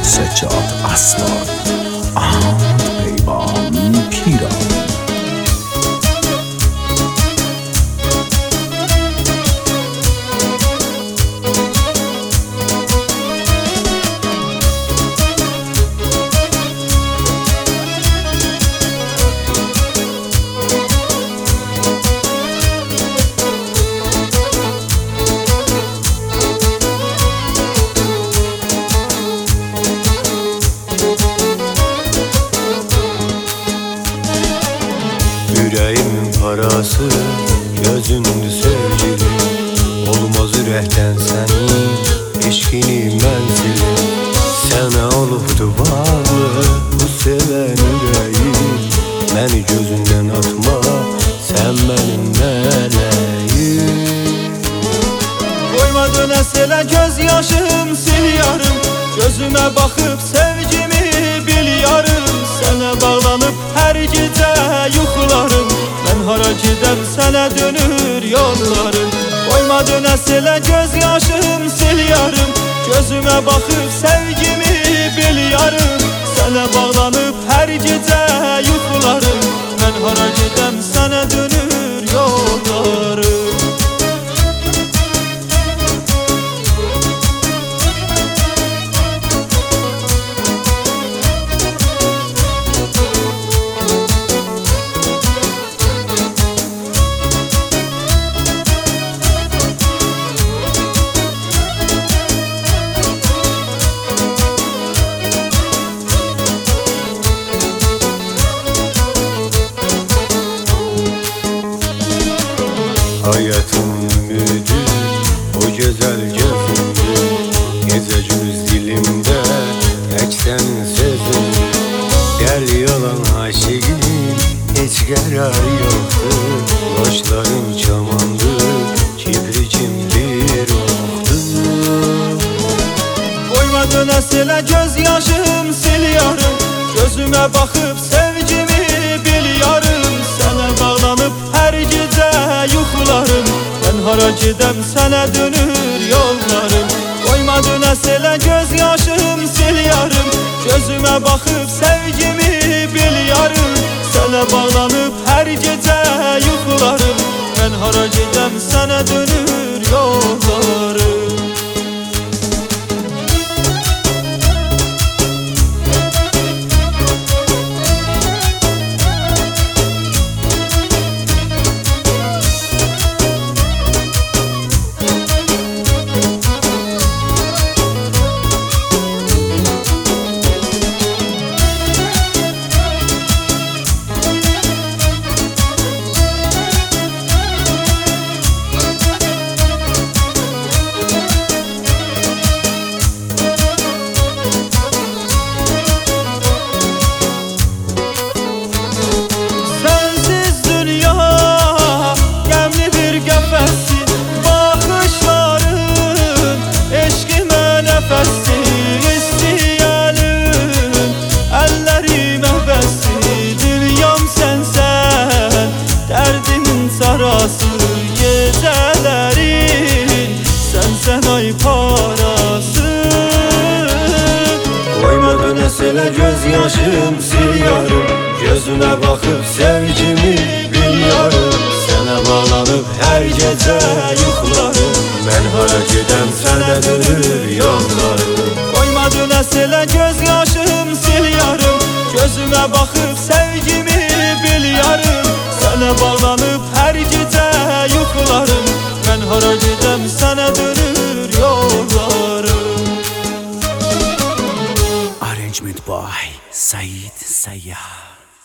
سجاد اسرار احمد پیمان پیران. Yüreğimin parası gözümdü sevgilim. Olmaz ürəkdən sənin eşkini mənzili. Sənə olubdu bağlı bu sevən ürəyim. Məni gözündən atma, sən mənim mələyim. Koymadın əsələ göz yaşım sil yarım. Gözümə baxıb sevgimi bil yarım. Sənə bağlanıb hər gecə yuxularım. Mən hara gedəm sənə dönür yollarım. Koymadın əsələ göz yaşım sil yarım. Gözümə baxıb sevgimi bil yarım. Sənə bağlanıb hər gecə yuxularım. Mən hara gedəm sənə dönür yollarım. Hayatımın ümidi o güzel gözümdü. Gece güz dilimde tek senin sözündü. Gel yalan aşığım hiç karar yoktu. Başların çamandı, kibricim bir oktu. Koymadın əsələ göz yaşım sil yarım. Gözümə baxıb sevgimi bil yarım. Sənə bağlanıb hər gecə yuxularım. Mən hara gedəm sənə dönür yollarım. Koymadın əsələ göz yaşım sil yarım. Gözümə baxıb sevgimi bil yarım. Sənə bağlanıb hər gecə yuxularım. Mən hara gedəm sənə dönür yollarım. Sarası gecelerin sen ay parası. Koymadın əsələ göz yaşım sil yarım. Gözünə baxıb sevgimi bil yarım. Sənə bağlanıb hər gecə yuxularım. Mən hara gedəm sənə dönür yollarım. Koymadın əsələ göz yaşım sil yarım. Gözümə baxıb sevgimi bil yarım. Sənə bağlanıb hər gecə yuxularım. Mən hara gedəm sənə dönür yollarım. Arrangement by Said Sayyar.